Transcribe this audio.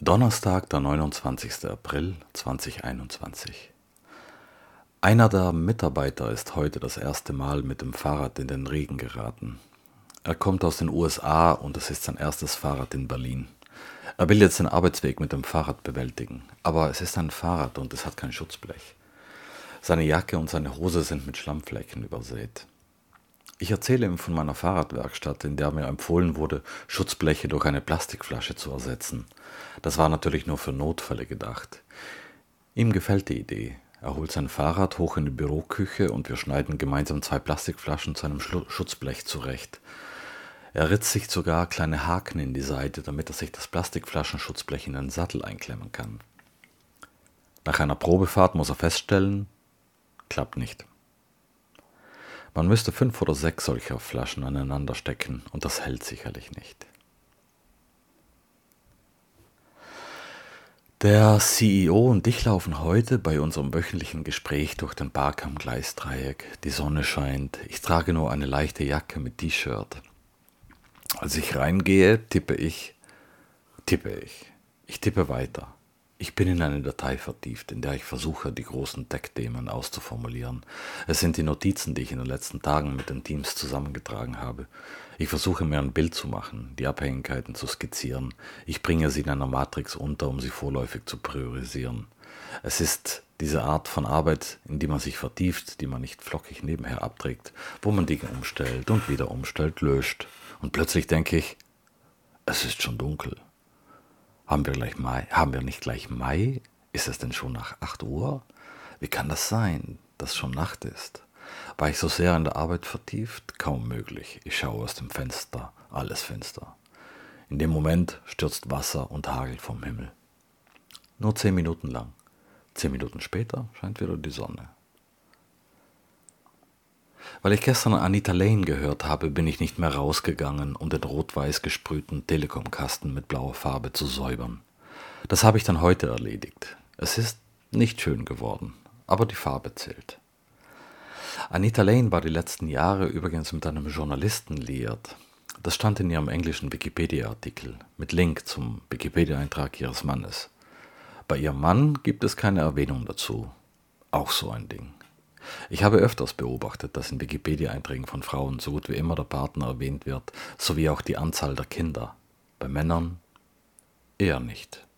Donnerstag, der 29. April 2021. Einer der Mitarbeiter ist heute das erste Mal mit dem Fahrrad in den Regen geraten. Er kommt aus den USA und es ist sein erstes Fahrrad in Berlin. Er will jetzt den Arbeitsweg mit dem Fahrrad bewältigen, aber es ist ein Fahrrad und es hat kein Schutzblech. Seine Jacke und seine Hose sind mit Schlammflecken übersät. Ich erzähle ihm von meiner Fahrradwerkstatt, in der mir empfohlen wurde, Schutzbleche durch eine Plastikflasche zu ersetzen. Das war natürlich nur für Notfälle gedacht. Ihm gefällt die Idee. Er holt sein Fahrrad hoch in die Büroküche und wir schneiden gemeinsam 2 Plastikflaschen zu einem Schutzblech zurecht. Er ritzt sich sogar kleine Haken in die Seite, damit er sich das Plastikflaschenschutzblech in den Sattel einklemmen kann. Nach einer Probefahrt muss er feststellen, klappt nicht. Man müsste 5 oder 6 solcher Flaschen aneinander stecken und das hält sicherlich nicht. Der CEO und ich laufen heute bei unserem wöchentlichen Gespräch durch den Park am Gleisdreieck. Die Sonne scheint, ich trage nur eine leichte Jacke mit T-Shirt. Als ich reingehe, tippe ich. Ich tippe weiter. Ich bin in eine Datei vertieft, in der ich versuche, die großen Tech-Themen auszuformulieren. Es sind die Notizen, die ich in den letzten Tagen mit den Teams zusammengetragen habe. Ich versuche mir ein Bild zu machen, die Abhängigkeiten zu skizzieren. Ich bringe sie in einer Matrix unter, um sie vorläufig zu priorisieren. Es ist diese Art von Arbeit, in die man sich vertieft, die man nicht flockig nebenher abträgt, wo man Dinge umstellt und wieder umstellt, löscht. Und plötzlich denke ich, es ist schon dunkel. Haben wir gleich Mai? Haben wir nicht gleich Mai? Ist es denn schon nach 8 Uhr? Wie kann das sein, dass schon Nacht ist? War ich so sehr in der Arbeit vertieft? Kaum möglich. Ich schaue aus dem Fenster, alles finster. In dem Moment stürzt Wasser und Hagel vom Himmel. Nur 10 Minuten lang. 10 Minuten später scheint wieder die Sonne. Weil ich gestern Anita Lane gehört habe, bin ich nicht mehr rausgegangen, um den rot-weiß gesprühten Telekom-Kasten mit blauer Farbe zu säubern. Das habe ich dann heute erledigt. Es ist nicht schön geworden, aber die Farbe zählt. Anita Lane war die letzten Jahre übrigens mit einem Journalisten liiert. Das stand in ihrem englischen Wikipedia-Artikel mit Link zum Wikipedia-Eintrag ihres Mannes. Bei ihrem Mann gibt es keine Erwähnung dazu. Auch so ein Ding. Ich habe öfters beobachtet, dass in Wikipedia-Einträgen von Frauen so gut wie immer der Partner erwähnt wird, sowie auch die Anzahl der Kinder. Bei Männern eher nicht.